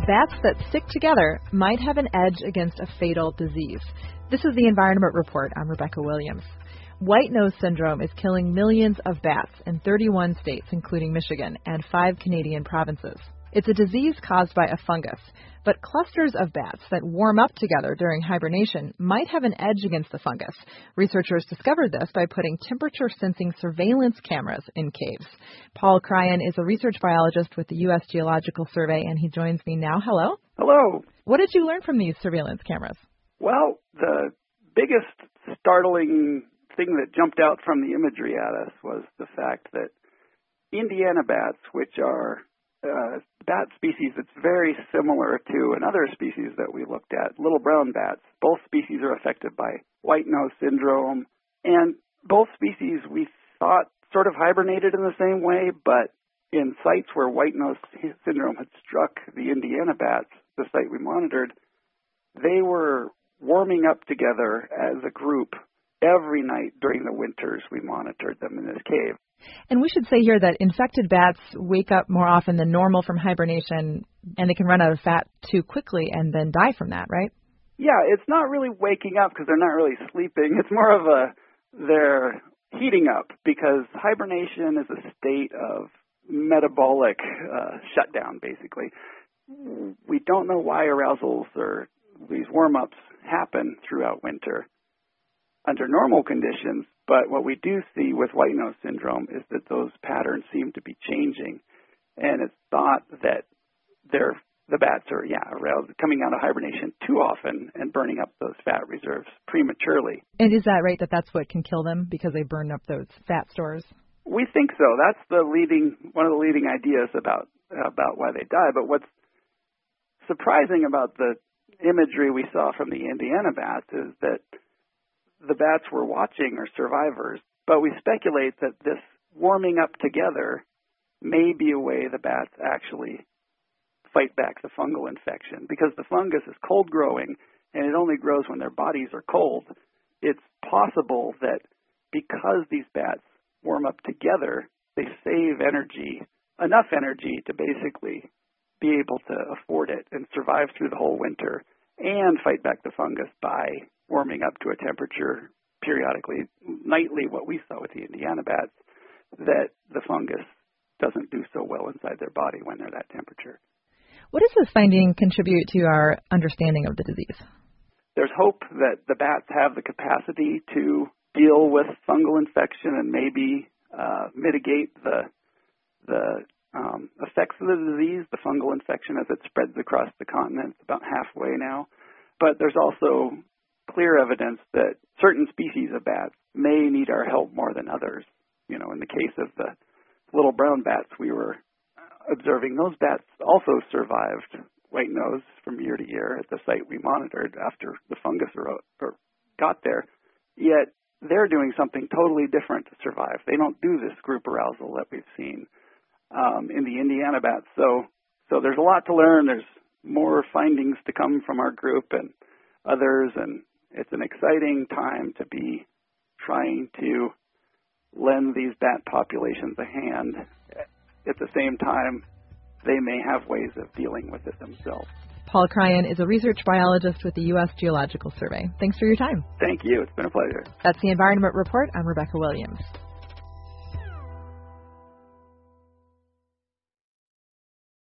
bats that stick together might have an edge against a fatal disease. This is the Environment Report. I'm Rebecca Williams. White nose syndrome is killing millions of bats in 31 states, including Michigan, and 5 Canadian provinces. It's a disease caused by a fungus, but clusters of bats that warm up together during hibernation might have an edge against the fungus. Researchers discovered this by putting temperature-sensing surveillance cameras in caves. Paul Cryan is a research biologist with the U.S. Geological Survey, and he joins me now. Hello. Hello. What did you learn from these surveillance cameras? Well, the biggest startling thing that jumped out from the imagery at us was the fact that Indiana bats, which are bat species that's very similar to another species that we looked at, little brown bats. Both species are affected by white nose syndrome, and both species we thought sort of hibernated in the same way, but in sites where white nose syndrome had struck the Indiana bats, the site we monitored, they were warming up together as a group every night during the winters we monitored them in this cave. And we should say here that infected bats wake up more often than normal from hibernation, and they can run out of fat too quickly and then die from that, right? Yeah, it's not really waking up because they're not really sleeping. It's more of they're heating up because hibernation is a state of metabolic shutdown, basically. We don't know why arousals or these warm-ups happen throughout winter under normal conditions, but what we do see with white nose syndrome is that those patterns seem to be changing, and it's thought that the bats are aroused, coming out of hibernation too often and burning up those fat reserves prematurely. And is that right, that that's what can kill them because they burn up those fat stores? We think so. That's one of the leading ideas about why they die. But what's surprising about the imagery we saw from the Indiana bats is that the bats we're watching are survivors, but we speculate that this warming up together may be a way the bats actually fight back the fungal infection, because the fungus is cold growing and it only grows when their bodies are cold. It's possible that because these bats warm up together, they save energy, enough energy to basically be able to afford it and survive through the whole winter and fight back the fungus by warming up to a temperature periodically, nightly, what we saw with the Indiana bats, that the fungus doesn't do so well inside their body when they're that temperature. What does this finding contribute to our understanding of the disease? There's hope that the bats have the capacity to deal with fungal infection and maybe mitigate the effects of the disease, the fungal infection, as it spreads across the continent. It's about halfway now. But there's also clear evidence that certain species of bats may need our help more than others. You know, in the case of the little brown bats we were observing, those bats also survived white nose from year to year at the site we monitored after the fungus got there. Yet they're doing something totally different to survive. They don't do this group arousal that we've seen in the Indiana bats. So there's a lot to learn. There's more findings to come from our group and others, and it's an exciting time to be trying to lend these bat populations a hand. At the same time, they may have ways of dealing with it themselves. Paul Cryan is a research biologist with the U.S. Geological Survey. Thanks for your time. Thank you. It's been a pleasure. That's the Environment Report. I'm Rebecca Williams.